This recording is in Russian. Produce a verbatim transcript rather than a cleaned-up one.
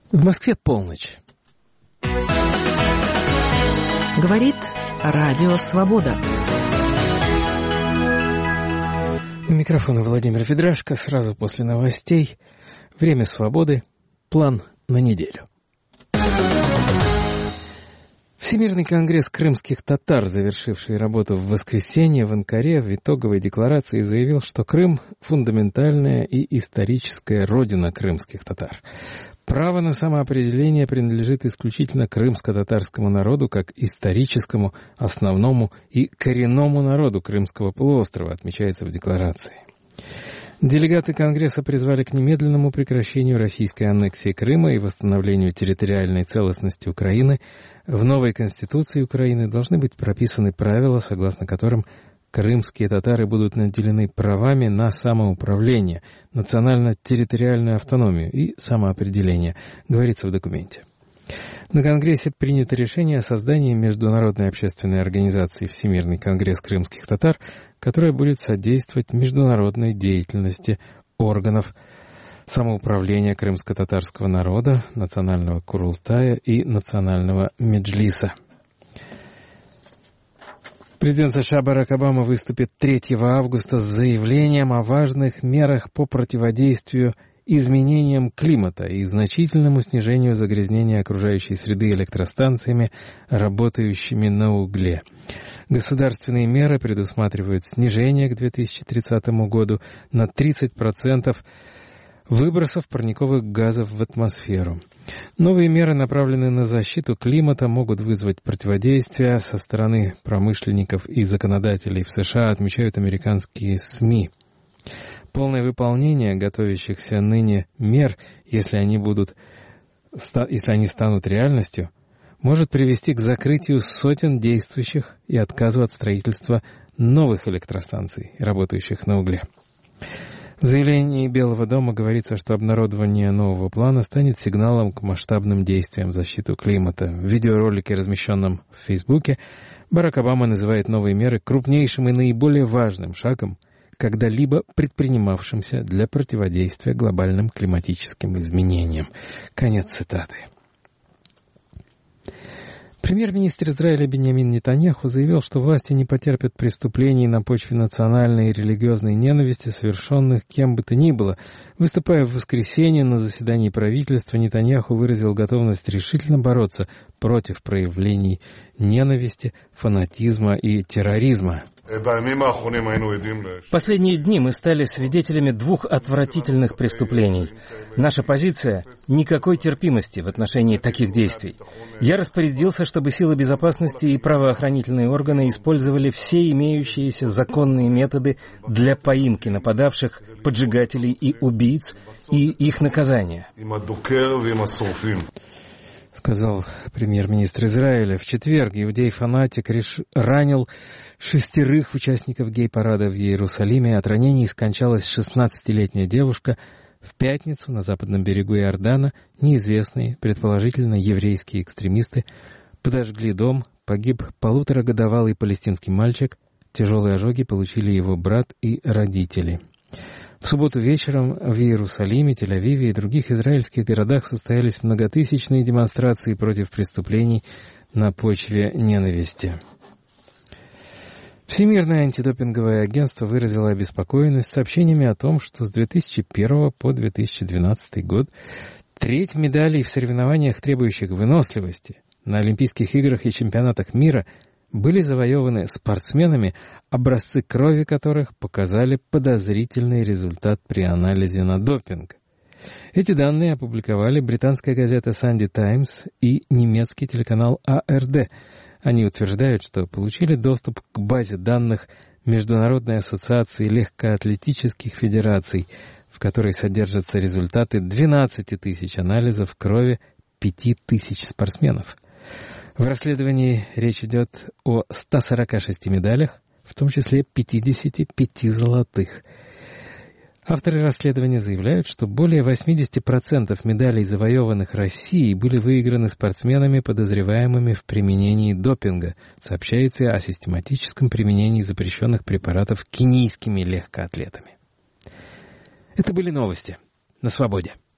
В Москве полночь. Говорит Радио Свобода. У микрофона Владимир Федрашко. Сразу после новостей. Время свободы. План на неделю. Всемирный конгресс крымских татар, завершивший работу в воскресенье в Анкаре, в итоговой декларации заявил, что Крым – фундаментальная и историческая родина крымских татар. Право на самоопределение принадлежит исключительно крымско-татарскому народу как историческому, основному и коренному народу Крымского полуострова, отмечается в декларации. Делегаты Конгресса призвали к немедленному прекращению российской аннексии Крыма и восстановлению территориальной целостности Украины. В новой Конституции Украины должны быть прописаны правила, согласно которым крымские татары будут наделены правами на самоуправление, национально-территориальную автономию и самоопределение, говорится в документе. На Конгрессе принято решение о создании международной общественной организации «Всемирный конгресс крымских татар», которая будет содействовать международной деятельности органов самоуправления крымско-татарского народа, национального Курултая и национального Меджлиса. Президент США Барак Обама выступит третьего августа с заявлением о важных мерах по противодействию изменениям климата и значительному снижению загрязнения окружающей среды электростанциями, работающими на угле. Государственные меры предусматривают снижение к две тысячи тридцатому году на тридцать процентов выбросов парниковых газов в атмосферу. Новые меры, направленные на защиту климата, могут вызвать противодействие со стороны промышленников и законодателей в США, отмечают американские СМИ. Полное выполнение готовящихся ныне мер, если они будут, если они станут реальностью, может привести к закрытию сотен действующих и отказу от строительства новых электростанций, работающих на угле. В заявлении Белого дома говорится, что обнародование нового плана станет сигналом к масштабным действиям в защиту климата. В видеоролике, размещенном в Фейсбуке, Барак Обама называет новые меры крупнейшим и наиболее важным шагом, когда-либо предпринимавшимся для противодействия глобальным климатическим изменениям. Конец цитаты. Премьер-министр Израиля Биньямин Нетаньяху заявил, что власти не потерпят преступлений на почве национальной и религиозной ненависти, совершенных кем бы то ни было. Выступая в воскресенье на заседании правительства, Нетаньяху выразил готовность решительно бороться против проявлений ненависти, фанатизма и терроризма. В последние дни мы стали свидетелями двух отвратительных преступлений. Наша позиция — никакой терпимости в отношении таких действий. Я распорядился, чтобы силы безопасности и правоохранительные органы использовали все имеющиеся законные методы для поимки нападавших, поджигателей и убийц и их наказания. Сказал премьер-министр Израиля. В четверг иудей-фанатик реш... ранил шестерых участников гей-парада в Иерусалиме. От ранений скончалась шестнадцатилетняя девушка. В пятницу на западном берегу Иордана неизвестные, предположительно еврейские экстремисты, подожгли дом. Погиб полуторагодовалый палестинский мальчик. Тяжелые ожоги получили его брат и родители. В субботу вечером в Иерусалиме, Тель-Авиве и других израильских городах состоялись многотысячные демонстрации против преступлений на почве ненависти. Всемирное антидопинговое агентство выразило обеспокоенность сообщениями о том, что с две тысячи первого по две тысячи двенадцатый год треть медалей в соревнованиях, требующих выносливости, на Олимпийских играх и чемпионатах мира были завоеваны спортсменами, образцы крови которых показали подозрительный результат при анализе на допинг. Эти данные опубликовали британская газета «Санди Таймс» и немецкий телеканал А Эр Дэ. Они утверждают, что получили доступ к базе данных Международной ассоциации легкоатлетических федераций, в которой содержатся результаты двенадцати тысяч анализов крови пяти тысяч спортсменов. В расследовании речь идет о ста сорока шести медалях, в том числе пятидесяти пяти золотых. Авторы расследования заявляют, что более восемьдесят процентов медалей, завоеванных Россией, были выиграны спортсменами, подозреваемыми в применении допинга. Сообщается о систематическом применении запрещенных препаратов кенийскими легкоатлетами. Это были новости на свободе.